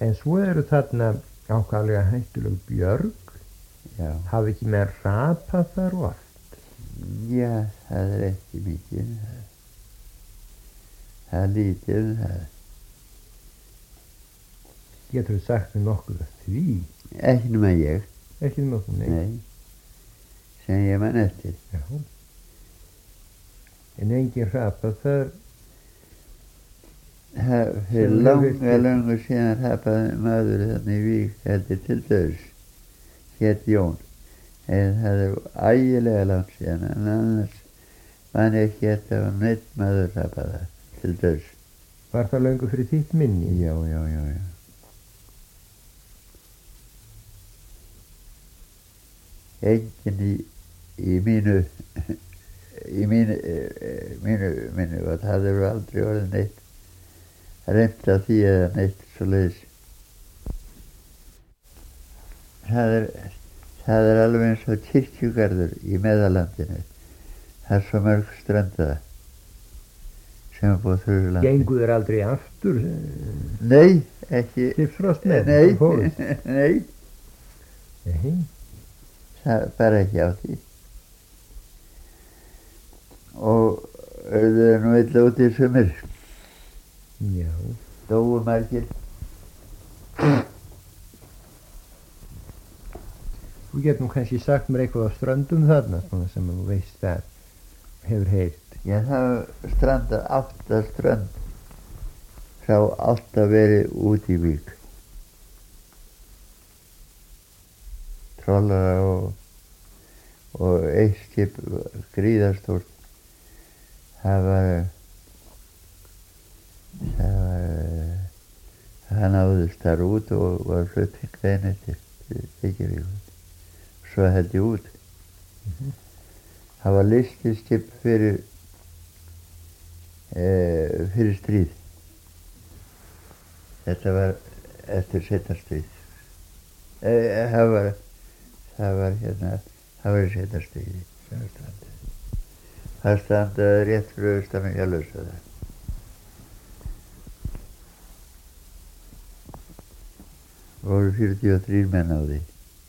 En svo eru þarna ákaflega hættuleg björg. Já. Hafi ekki með rapað þar oft? Já, það er ekki mikið. Það er lítið það. Getur þú sagt mér nokkuð af því? Ekki nema ég. Ekki nokkuð, nei. Nei. Sem ég man eftir. Já. En engin rapað þar? Það fyrir langa síðan hrapaði maður þannig í Vík heldur til döðs. Hét Jón. En það er ægilega langt síðan, en annars man ég ekki eftir að neitt maður hrapaði til döðs. Var það löngu fyrir þitt minni? Já. Enginn í mínu minni og það eru aldrei orðið neitt reynt af því eða neitt svoleiðis. Það er alveg eins og kirkjugarður í Meðallandinu. Það er svo mörg strönda sem er búið þurrlandi. Gengu þér aldrei aftur? Nei, ekki. Skipsfrost með? Nei. Nei. Það bara ekki á því. Og það er nú illa út í sumir. Já. Dóu margir. Þú getur nú kannski sagt mér eitthvað á ströndum þarna, svona sem þú veist að hefur heyrt. Já, það strandar 8 strönd. Sá alltaf verið út í Vík. Trollara og eitt skip gríðarstórt. Það náðist þar út og var flutt hingað eftir Reykjavík. Svo held ég út. Það var listiskip fyrir stríð. Þetta var eftir seinna stríð. Það var seinna stríði. Það strandaði rétt fyrir austan og Hjallaursöfða. Voru 43 menn á því.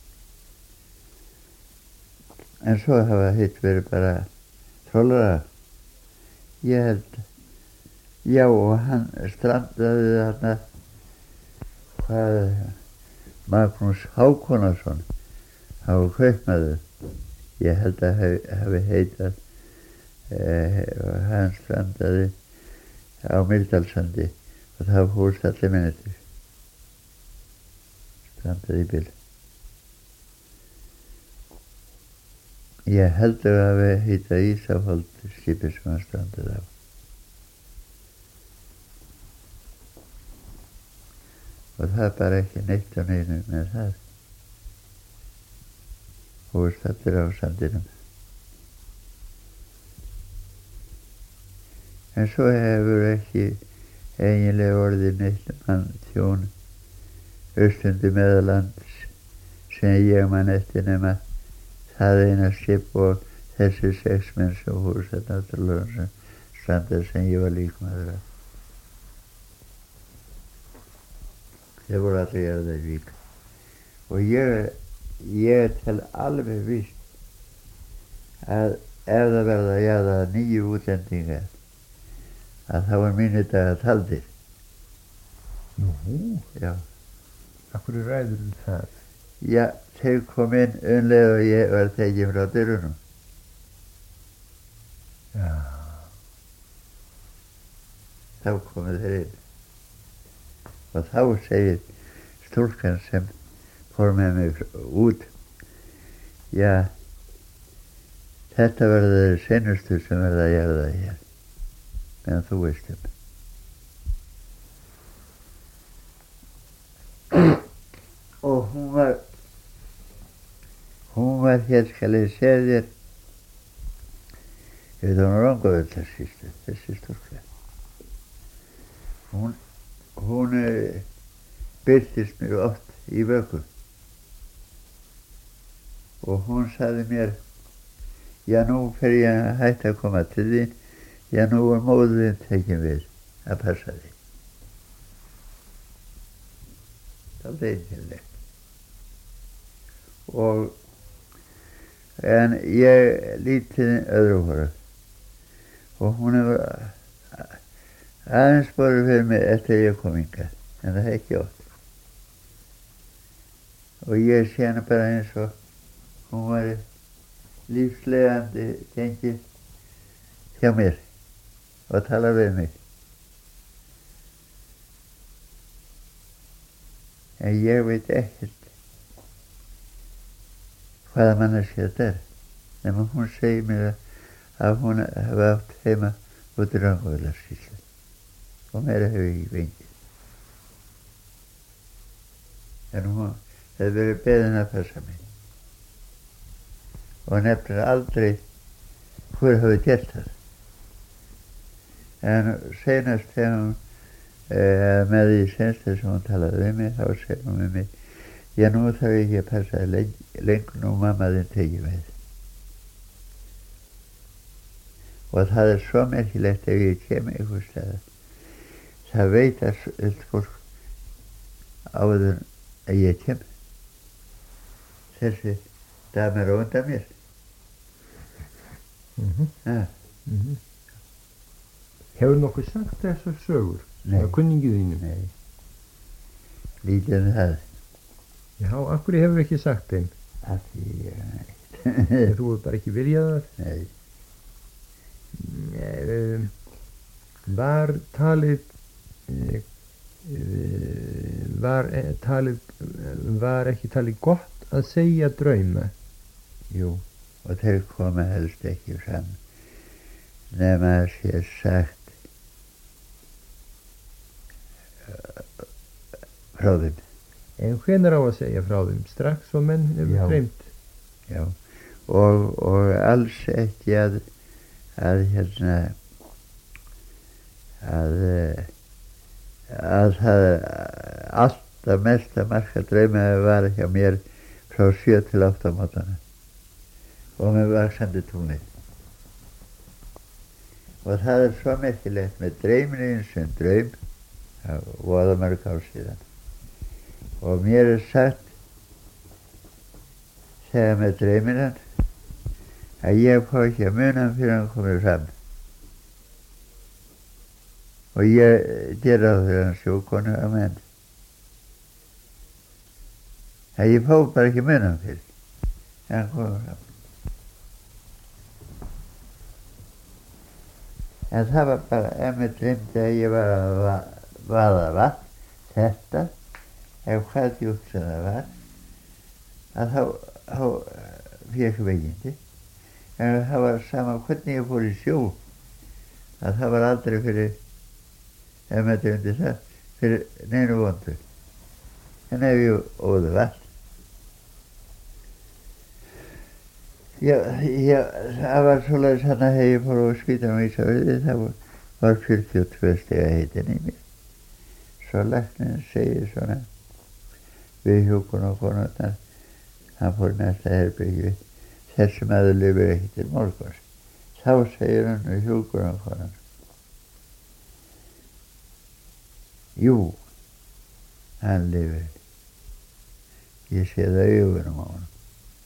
En svo hafa hitt verið bara trollara. Ég held, já, og hann strandaði þarna, Magnús Hákonarsson, hann var kaupmaður. Ég held að hafi heitað, hann strandaði á Mýrdalssandi og það fórst allir minnir. Strandaði í bil. Ég held að hafi heitað Ísafold skipið sem hann strandaði á. Og það er bara ekki neitt á neinu með það. Fórst allir á sandinum. En svo hefur ekki eiginlega orðið neitt mann tjón austundi Meðallands sem ég man eftir nema það eina skip og þessi 6 menn sem fórst þetta náttúrulega strandar sem ég var líkmaður af. Þeir voru allir jarðar í Vík. Og ég tel alveg víst að ef það verða jarðar 9 útlendingar að þá er mínu dagar taldir. Nú? Já. Af hverju ræður þú það? Já, þeir kom inn og ég var tekinn frá dyrunum. Já. Þá komu þeir inn. Og þá segir stúlkan sem fór með mig út, já, þetta verða þeir seinustu sem verða að jarða hér. Meðan þú veist Og hún var hér, skal ég segja þér, ég veit hún Rangavöldasýslu, þessi stúlka. Hún birtist mér oft í vöku. Og hún sagði mér, já, nú fer ég að hætta að koma til þín, já, nú er móðin tekin við að passa þig. alltaf einkennilegt. En ég lítið öðru hóra og hún hefur aðeins borið fyrir mig eftir ég kom hingað, en það er ekki oft. Og ég sé hana bara eins og hún var lífslegandi gengið hjá mér og tala við mig. En ég veit ekkert hvaða manneskja þetta er, nema hún segir mér að hún hefði átt heima út í Rangárvallasýslu og meira hefur ég ekki fengið. En hún hefði verið beðin að passa mig og nefnir aldrei hver hafi gert það. En seinast þegar hún með því sensta sem hún talaði við mig, þá segir hún við mig: já, nú þarf ég ekki að passa lengur, nú mamma þinn tekið með. Og það er svo merkilegt ef ég kem einhvers staðar. Það veit allt fólk áður að ég kem. Þessi dama er á undan mér. Hefur nokkuð sagt þessar sögur? Nei. Á kunningið þínum? Nei. Lítið um það. Já, af hverju hefur ekki sagt þeim? Af því ég Þú hefur bara ekki viljað það? Nei. Var talið var ekki talið gott að segja drauma? Jú, og þeir koma helst ekki fram nema að sé sagt frá þeim. En hvenær á að segja frá þeim? Strax og menn hefur dreymt? Já, og alls ekki að það alltaf mesta marka draumaði var hjá mér frá 7 til 8 á mótana og með vaxandi tungli. Og það er svo merkilegt með drauminn sem draum, það voða mörg ár síðan. Og mér er sagt, segja með drauminn hann, að ég fá ekki að muna hann fyrir hann komið fram. Og ég gera það fyrir hann sjókonu að menn. Að ég fá bara ekki að muna hann fyrir hann komið fram. En það var bara, ef mér dreymdi að ég var að vaða vatn, þetta, ef hvað djúpt sem það var, að þá fékk veikindi. En það var sama hvernig ég fór í sjó, að það var aldrei fyrir, ef mér dreymdi það, fyrir neinu vondu. En ef ég óði vatn, það var svoleiðis hann að hef ég fór á Skvítan og Ísafirði, það var 42 stiga heitin í mér. Svo læknirinn segir svona við hjúkrunarkonurnar, hann fór næsta herbergi, þessi maður lifir ekki til morguns. Þá segir hann við hjúkrunarkonurnar: jú, hann lifir. Ég sé það í augunum á honum.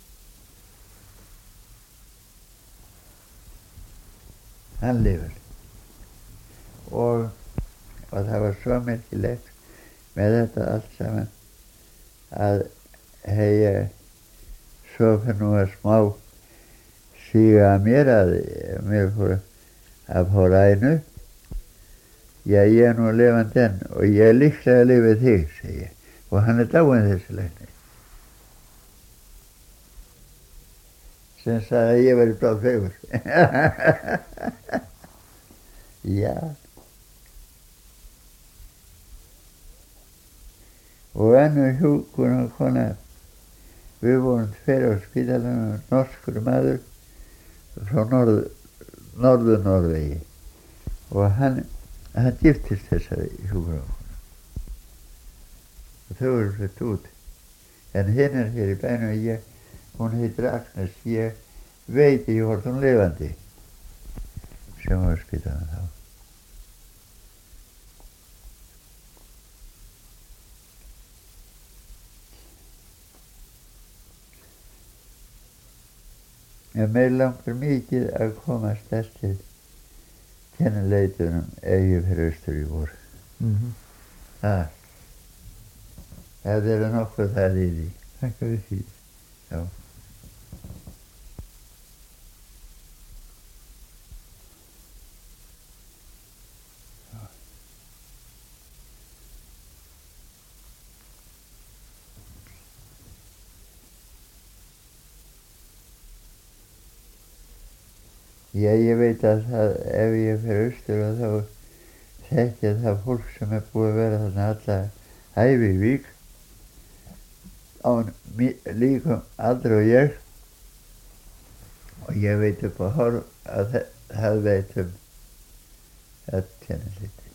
Hann lifir. Og það var svo merkilegt með þetta allt saman að hef svo fyrir nú að smá síga að mér að mér fór að fá rænu. Já, ég er nú lifandi enn og ég er líklega að lifa þig, segi ég. Og hann er dáinn þessi læknir. Sem sagði að ég væri bráðfeigur. Já. Og önnur hjúkrunarkona, við vorum 2 á spítalanum, norskur maður frá Norður-Norvegi. Og hann giftist þessari hjúkrunarkona. Og þau voru flutt út. En hinn er hér í bænum og hún heitir Agnes, ég veit ég hvort hún lifandi, sem var spítalanum þá. En mér langar mikið að komast eftir kennileitunum ef ég fer austur í vor. Það er nokkuð það í því. Þakka þér fyrir. Já. Já, ég veit að það, ef ég fer austur og þá þekkja það fólk sem búið að vera þarna alla ævi í Vík án líkum aldrei og ég. Og ég veit upp á hár að það veit öll kennileiti.